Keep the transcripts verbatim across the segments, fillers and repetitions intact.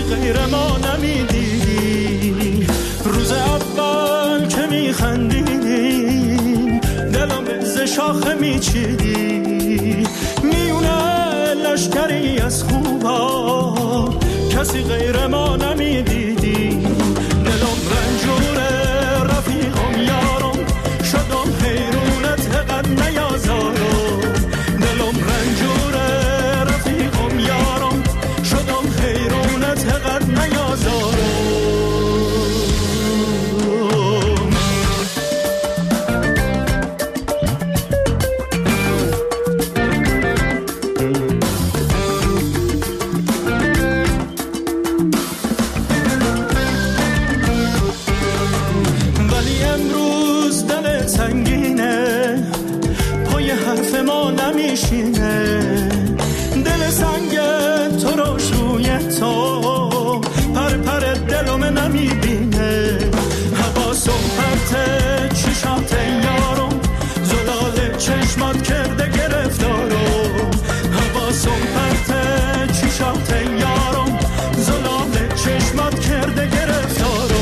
غیر ما نمیدیدی. روز اول که میخندیدی دلم ز شاخه میچیدی. میونه لشکری از خوبا کسی غیر ما نمیدیدی. دلم رنجوره رفیقم یارم شدم حیرونت قد نیازارم. دلم رنجوره رفیقم یارم شدم حیرونت قد نیازارم. دل سنگ تو روش روی تو پر پر دلم نمیبینه. حواسم پرته چشات یارم زلال چشمات کرده گرفتارم. حواسم پرته چشات یارم زلال چشمات کرده گرفتارم.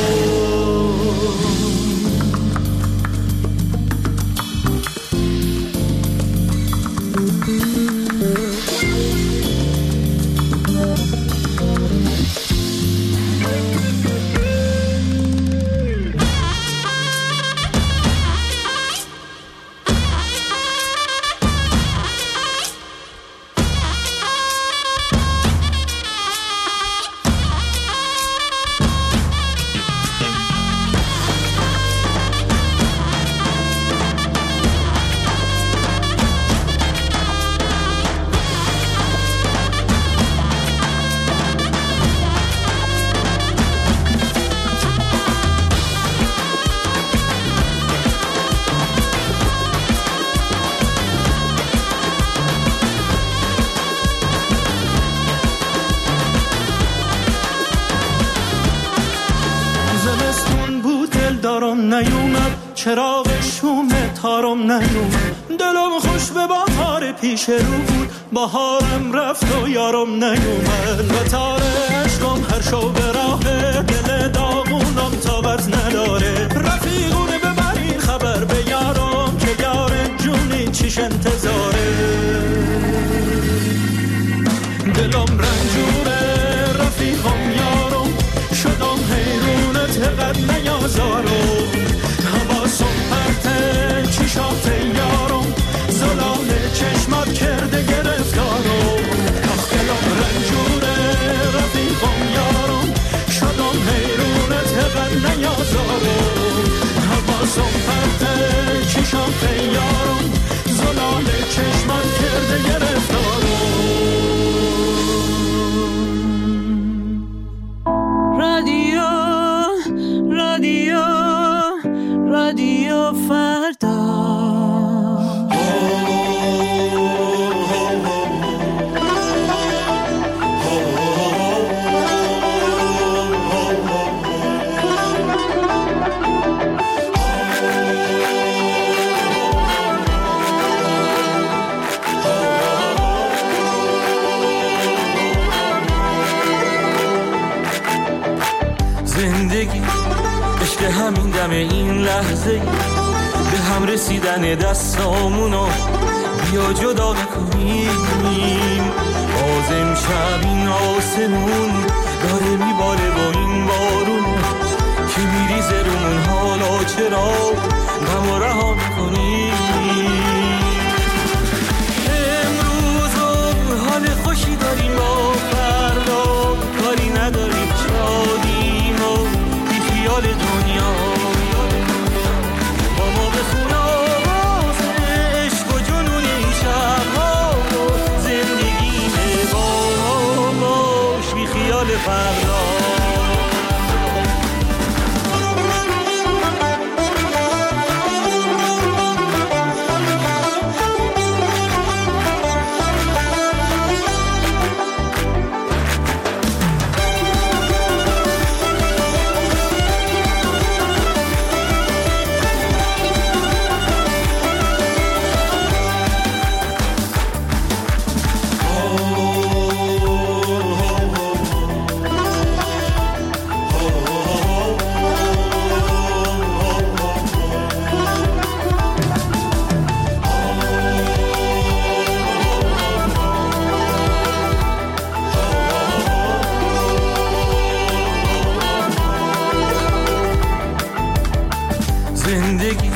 نیومد چراغ شوم تارم نیومد. دلم خوش به بهار پیش رو بود بهارم رفت و یارم نیومد. و تار عشقم هر شو به راه دل داغونم طاقت نداره. رفیقونه ببری خبر به یارم که یار جونی چیش انتظاره. دلم رنجوره رفیقم یارم شدم حیرونت قد نیازارم. حواسم پرته چشات یارم زلال چشمات کرده گرفتارم. آخ دلم رنجوره رفیقم یارم شدم حیرونت قد نیازارم. حواسم پرته چشات یارم زلال چشمات کرده گرفتارم. رادیو رادیو رادیو فردا. زندگی عشق همین دم این لحظه به هم رسیدن دستامونو بیا جدا نکنیم. باز امشب این آسمون داره میباره با این بارون که میریزه رومون. حالا چرا غم و رها میکنیم؟ امروز حال خوشی داریم با فردا کاری نداریم. شادیم و بی خیال دنیا با ما بخون آواز عشق و جنون این شبها. زندگی باش بی خیال فردا.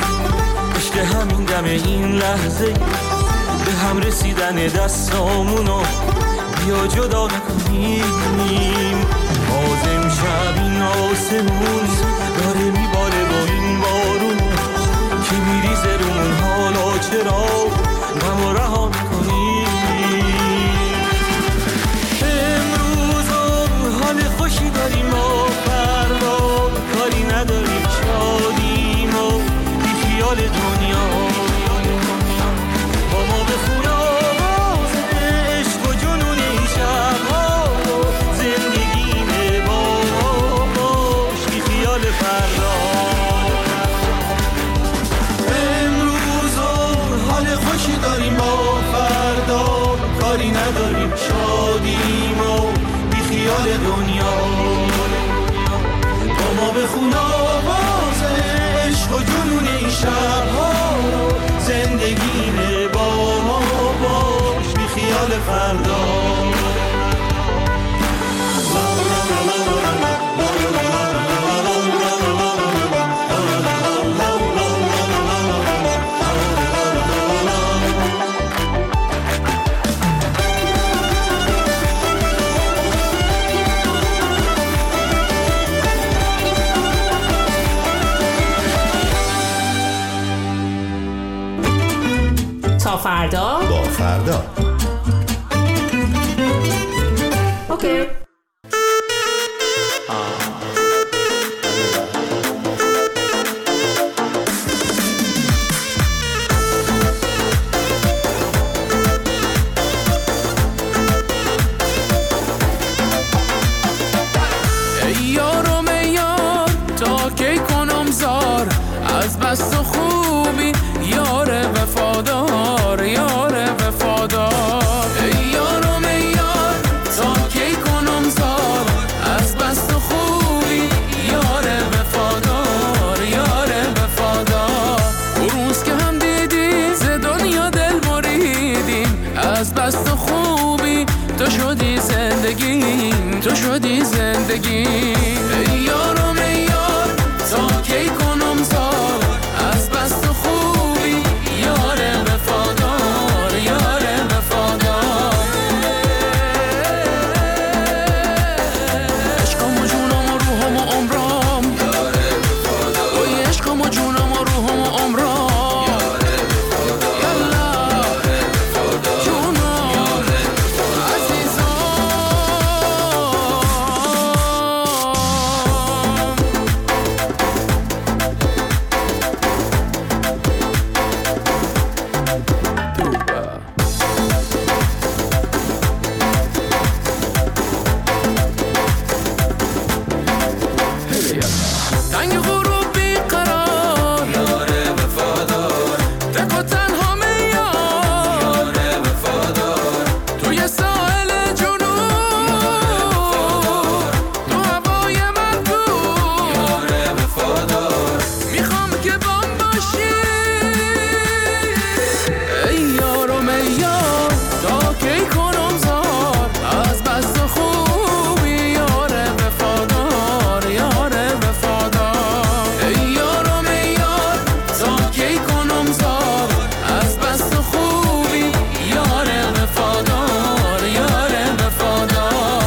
عشق همین دم این لحظه به هم رسیدن دستامونو بیا جدا نکنیم. باز امشب این آسمون داره میباره با این بارون که میریزه رومون، حالا چرا غم و رها میکنیم؟ امروز حال خوشی داریم و فردا کاری نداریم، شادیم و بی خیال دنیا. با ما بخون آواز عشق و جنون این شبها، زندگیم با باش بی خیال فردا. امروز حال خوشی داریم با فردا کاری نداریم، شادیم و بی خیال دنیا. با ما بخون آواز عشق و جنون این شبها، زندگی با ما باش بی خیال فردا. تا فردا با فردا. اوکی. ای یارم ای یار تا کی کنم زار، از بس خوبی یار وفادار، یار وفادار. ای یارم ای یار تا کی کنم زار، از بس خوبی یار وفادار، یار وفادار. اون روز که هم دیدی ز دنیا دل بریدیم، از بس خوبی تو شدی زندگیم، تو شدی زندگیم. ای یارم ای یار تا کی کنم زار، از بس خوبی یار وفادار، یار وفادار. عشقم و جونم و روحم و عمرم، یار وفادار. اوی عشقم و جونم و روحم و عمرم، یار وفادار. یالا یار وفادار، جونم یار وفادار، عزیزم. تنگ غروب بیقرار، یار وفادار. تک و تنها میار، یار وفادار. توی ساحل جنوب، تو هوای مرطوب، یار وفادار. میخوام که بام باشی ای یارم ای یار تا کی کنم زار، از بس خوبی یار وفادار، یار وفادار. ای یارم ای یار تا کی کنم زار، از بس خوبی یار وفادار، یار وفادار.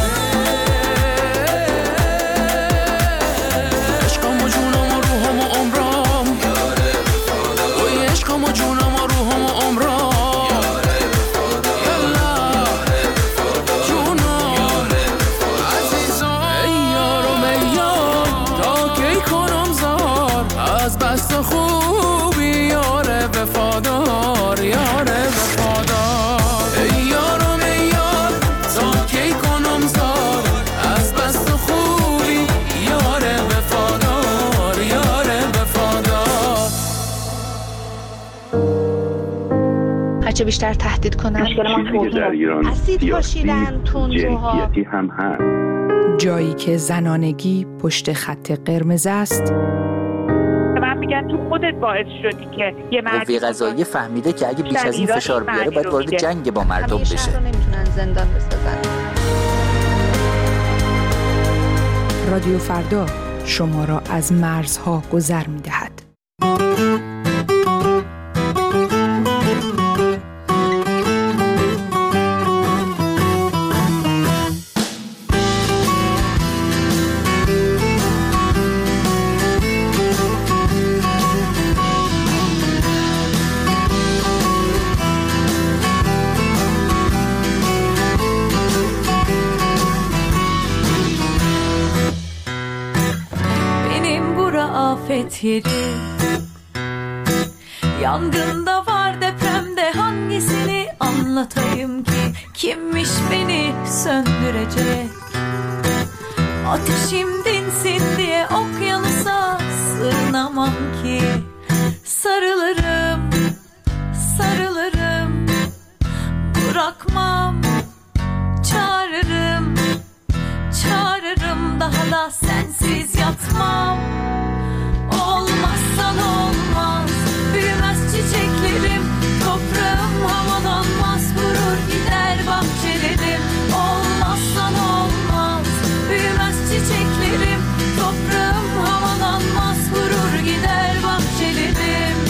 عشقم و جونم و روحم و عمرم، یار وفادار. اوی عشقم و جونم و روحم و عمرم، یار وفادار. یالا یار وفادار، جونم یار وفادار، عزیزم. ای یارم ای یار تا کی کنم زار، از بس خوبی یار وفادار، یار وفادار. ای یارم ای یار تا کی کنم زار، از بس خوبی یار وفادار، یار وفادار. هرچه بیشتر تهدید کنن چیزی که در ایران اسید پاشیدن، تندروها، جنسیتی هم هست. جایی که زنانگی پشت خط قرمز است. من میگن تو خودت باعث شدی که یه مرد قوه قضاییه فهمیده که اگه بیش از این فشار بیاره باید وارد جنگ با مردم بشه. همیشه رو نمیتونن زندان بسازن. رادیو فردا شما را از مرزها گذر می‌دهد. hayret yeri. Yangında var, depremde hangisini anlatayım ki? Kimmiş beni söndürecek? Ateşim dinsin diye okyanusa sığınamam ki. Sarılırım, sarılırım, bırakmam. Çağırırım, çağırırım, daha da sensiz yatmam. Olmazsan olmaz, büyümez çiçeklerim, toprağım havalanmaz, vurur gider bahçelerim. Olmazsan olmaz, büyümez çiçeklerim, toprağım havalanmaz, vurur gider bahçelerim.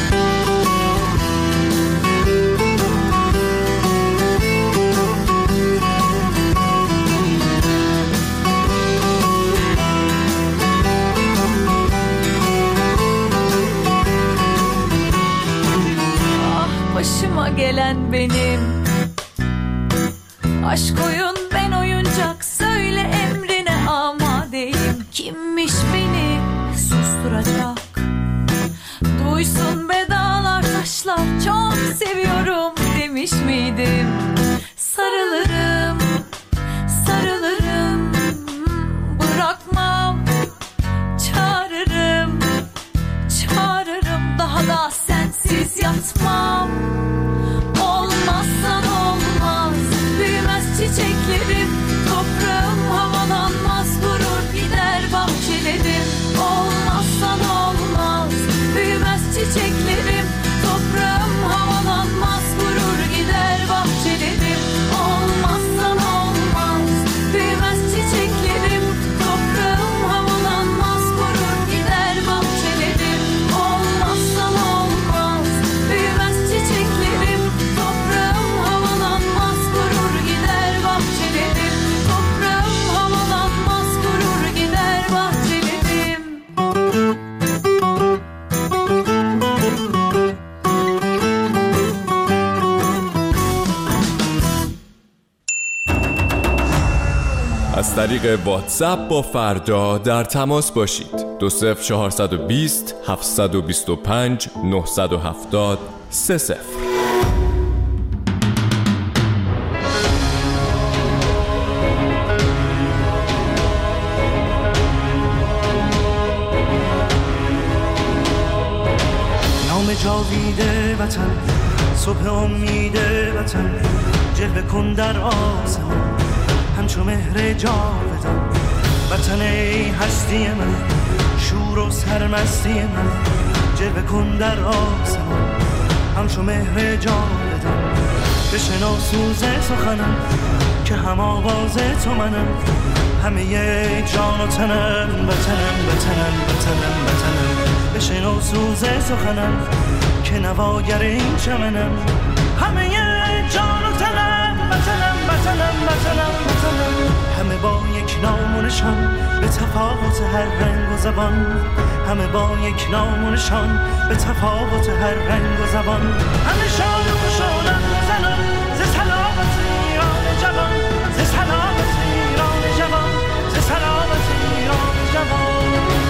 Başıma gelen benim. Aşk oyun, ben oyuncak, söyle emrine amadeyim. Kimmiş beni susturacak? Duysun be dağlar taşlar, çok seviyorum demiş miydim? Sarılırım, sarılırım, bırakmam. Çağırırım, çağırırım, daha da sensiz yatmam. Olmazsan olmaz, büyümez çiçeklerim, toprağım havalanmaz, vurur gider bahçelerim. Olmazsan olmaz, büyümez çiçeklerim, toprağım havalanmaz, vurur gider bahçelerim. Olmazsan olmaz, büyümez çiçeklerim, toprağım havalanmaz, vurur gider bahçelerim. Olmazsan olmaz, büyümez çiçeklerim, toprağım havalanmaz, vurur gider bahçelerim. Toprağım havalanmaz, vurur gider bahçelerim. از طریق واتساپ با فردا در تماس باشید. دو صفر چهارصد و بیست هفتصد و بیست و پنج نهصد و هفتاد سه صفر. نام جاویده وطن، صبح امید وطن، جلوه کن در آسمان همچو مهر جاودان. وطن ای هستی من، شور و سرمستی من، جلوه کن در آسمان همچو مهر جاودان. بشنو سوز سخنم که هم آواز تو منم، همه یک جان و تنم، وطنم وطنم وطنم وطنم. بشنو سوز سخنم که نواگر این چمنم، همه یک جان و تنم، وطنم وطنم وطنم وطنم. همه با یک نام و نشان، به تفاوت هر رنگ و زبان، همه با یک نام و نشان، به تفاوت هر رنگ و زبان. همه شاد و خوشحالم زنان، ز سلامت ایران جوان، ز سلامت ایران جوان، ز سلامت ایران جوان.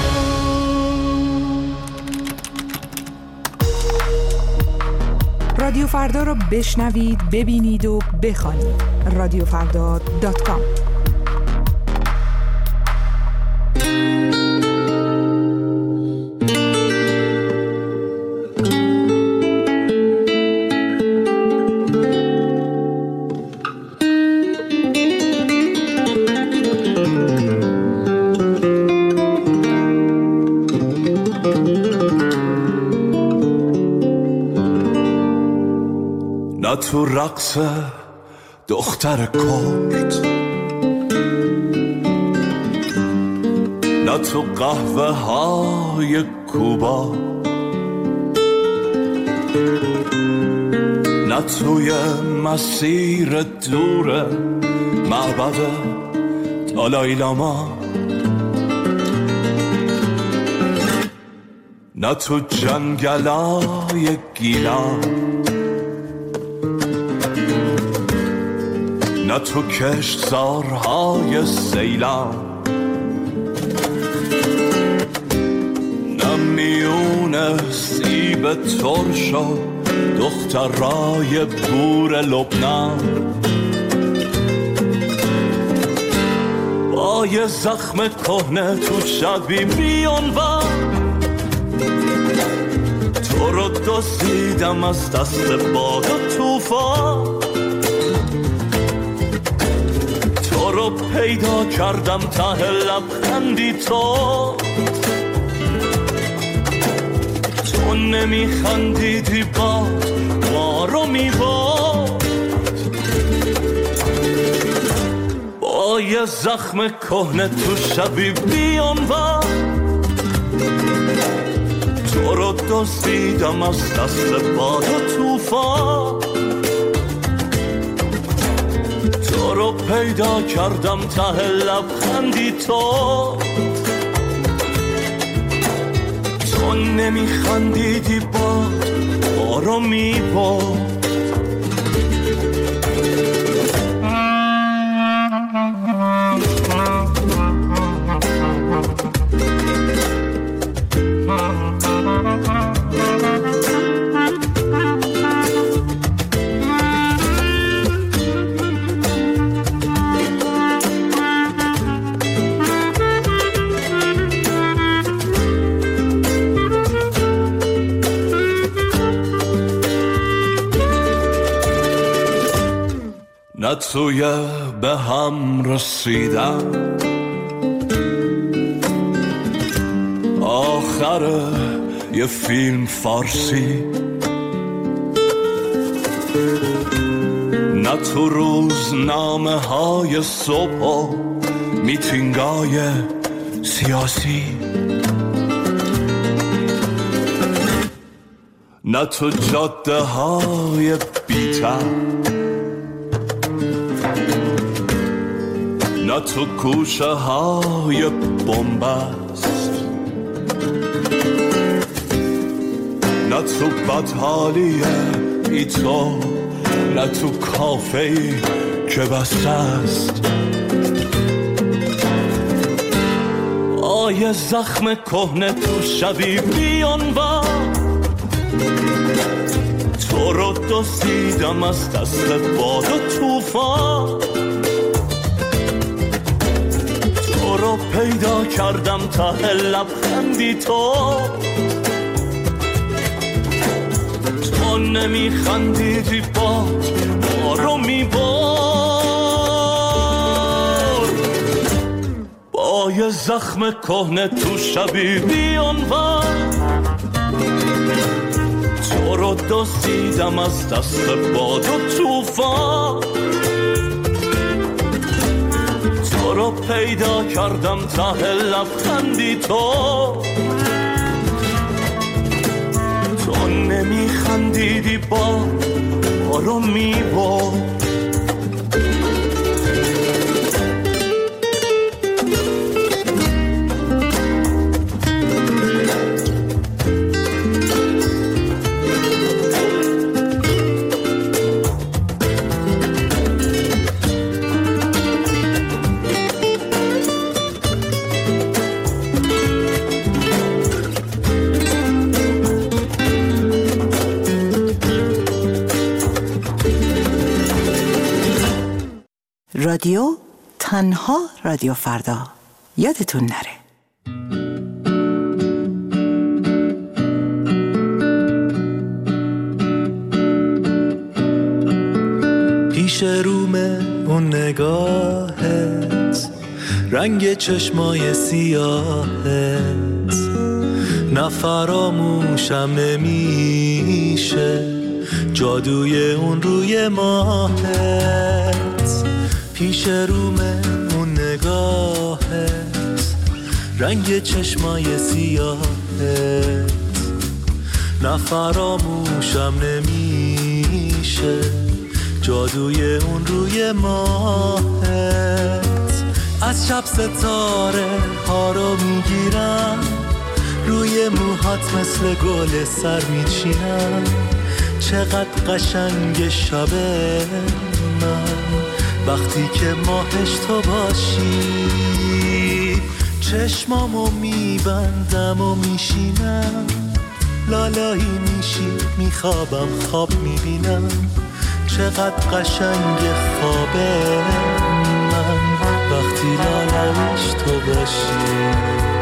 رادیو فردا رو بشنوید، ببینید و بخوانید. رادیو فردا دات کام. نه تو رقص دختر کرد، نه تو قهوه های کوبا، نه توی مسیر دور معبد دالای لاما، نه تو جنگلای گیلان، نه تو کشتزارهای سیلان، نه میون سیب ترشا دخترای بور لبنان با یه زخم کهنه تو شبی میان و تو رو دزدیدم از دست باد و توفان تو رو پیدا کردم ته لبخندی تو تو نمیخندیدی باد ما رو میباد با یه زخم کهنه تو شبی بیان و تو رو دزدیدم از دست باد و توفان تو رو پیدا کردم ته لبخندی تو تو نمیخندیدی باد ما رو میباد نه توی به هم رسیدن آخر یه فیلم فارسی نه تو روزنامه های صبح و میتینگای سیاسی نه تو جاده های بی‌تر نه تو کوچه های بنبست نه تو بدحالی ای تو نه تو کافه‌ای که بسته است آیه زخم کهنه تو شبی بیان و تو رو دزدیدم از دست باد و توفان تو رو پیدا کردم ته لبخندی تو تو نمیخندیدی باد ما رو میبار با یه زخم کهنه تو شبی بیان و تو رو دزدیدم از دست باد و توفان تو رو پیدا کردم ته لبخندی تو تو نمیخندیدی با ما رو میبرد رادیو تنها رادیو فردا یادتون نره. پیش رومه اون نگاهت رنگ چشمای سیاهت نفراموشم نمیشه جادوی اون روی ماهت پیش رومه اون نگاهت رنگ چشمای سیاهت نفراموشم نمیشه جادوی اون روی ماهت از شب ستاره ها رو میگیرم روی موهات مثل گل سر میچینم چقدر قشنگ شبه من وقتی که ماهش تو باشی چشمامو میبندم و میشینم، لالایی میشی میخوابم خواب میبینم، چقدر قشنگ خوابه من وقتی لالایش تو باشی.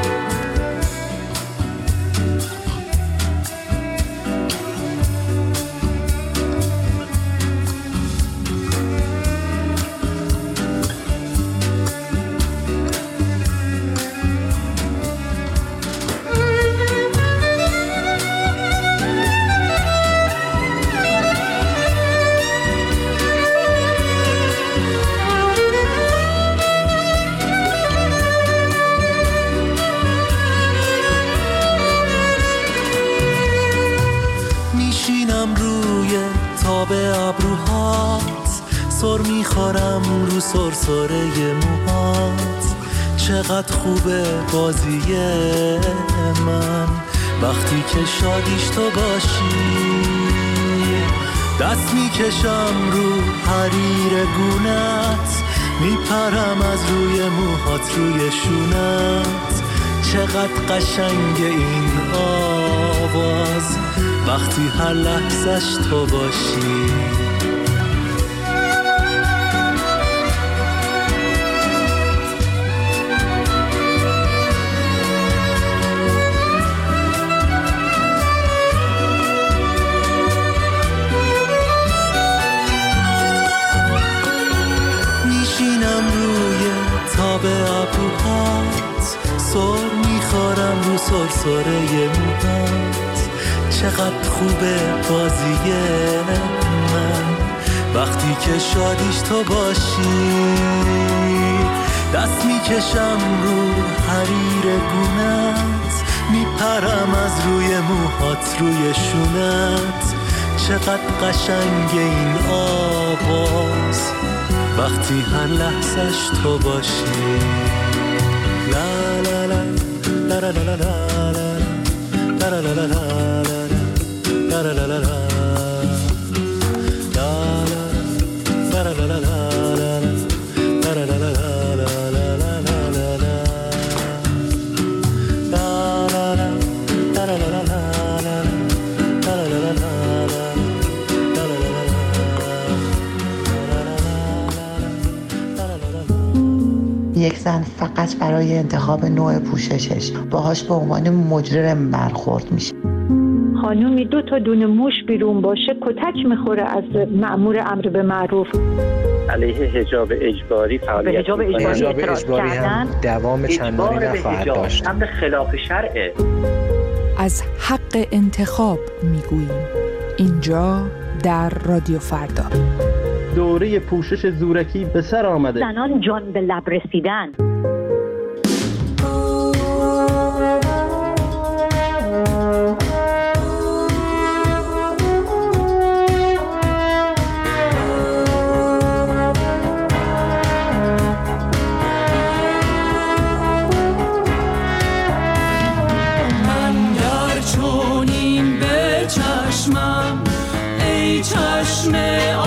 سر میخورم رو سرسره موهات، چقدر خوبه بازی من وقتی که شادیش تو باشی. دست میکشم رو حریر گونت، میپرم از روی موهات روی شونت، چقدر قشنگ این آواز وقتی هر لحظش تو باشی. سر میخورم رو سرسره موهات، چقدر خوبه بازی من وقتی که شادیش تو باشی. دست میکشم رو حریر گونت، میپرم از روی موهات روی شونت، چقدر قشنگ این آواز وقتی هر لحظش تو باشی. لا لا لا لا لا لا لا لا لا لا لا لا لا لا لا یک زن فقط برای انتخاب نوع پوششش باهاش به عنوان مجرم برخورد میشه. خانومی دو تا دونه موش بیرون باشه کتک میخوره از مأمور امر به معروف. علیه حجاب اجباری فعالیت حجاب اجباری, حجاب اجباری هم دوام چندانی نخواهد داشت. امر خلاف شرعه. از حق انتخاب میگوییم اینجا در رادیو فردا. دوره پوشش زورکی به سر آمده. زنان جان به لب رسیدن. من گر چونین به چشمم ای چشم